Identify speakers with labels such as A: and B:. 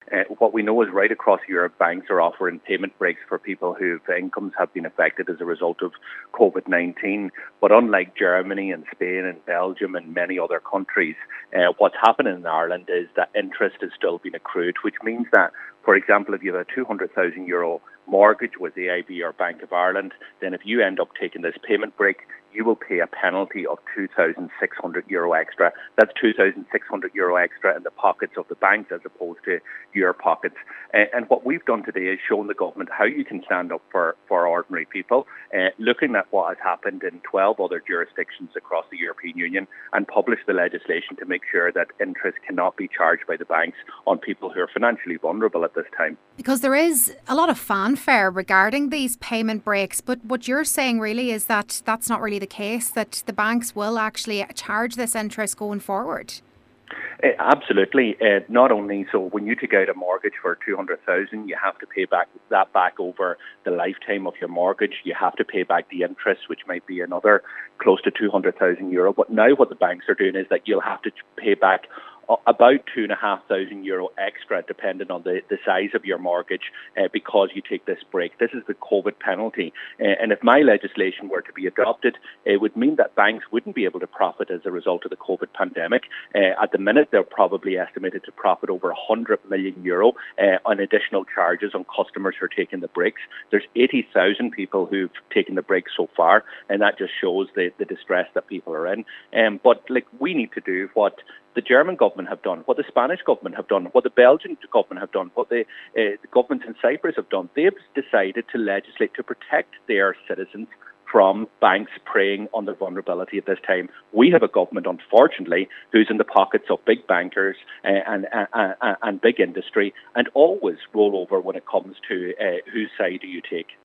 A: What we know is right across Europe, banks are offering payment breaks for people whose incomes have been affected as a result of COVID-19. But unlike Germany and Spain and Belgium and many other countries, what's happening in Ireland is that interest is still being accrued, which means that, for example, if you have a €200,000 mortgage with AIB or Bank of Ireland, then if you end up taking this payment break, you will pay a penalty of €2,600 extra. That's €2,600 extra in the pockets of the banks as opposed to your pockets. And what we've done today is shown the government how you can stand up for ordinary people, looking at what has happened in 12 other jurisdictions across the European Union, and publish the legislation to make sure that interest cannot be charged by the banks on people who are financially vulnerable at this time.
B: Because there is a lot of fanfare regarding these payment breaks, but what you're saying really is that that's not really the case, that the banks will actually charge this interest going forward.
A: Absolutely. Not only so, when you take out a mortgage for 200,000, you have to pay that back over the lifetime of your mortgage. You have to pay back the interest, which might be another close to €200,000. But now what the banks are doing is that you'll have to pay back about €2,500 extra, depending on the size of your mortgage, because you take this break. This is the COVID penalty. And if my legislation were to be adopted, it would mean that banks wouldn't be able to profit as a result of the COVID pandemic. At the minute, they're probably estimated to profit over €100 million on additional charges on customers who are taking the breaks. There's 80,000 people who've taken the break so far, and that just shows the distress that people are in. But we need to do what the German government have done, what the Spanish government have done, what the Belgian government have done, what the governments in Cyprus have done. They've decided to legislate to protect their citizens from banks preying on their vulnerability at this time. We have a government, unfortunately, who's in the pockets of big bankers and big industry, and always roll over when it comes to whose side do you take.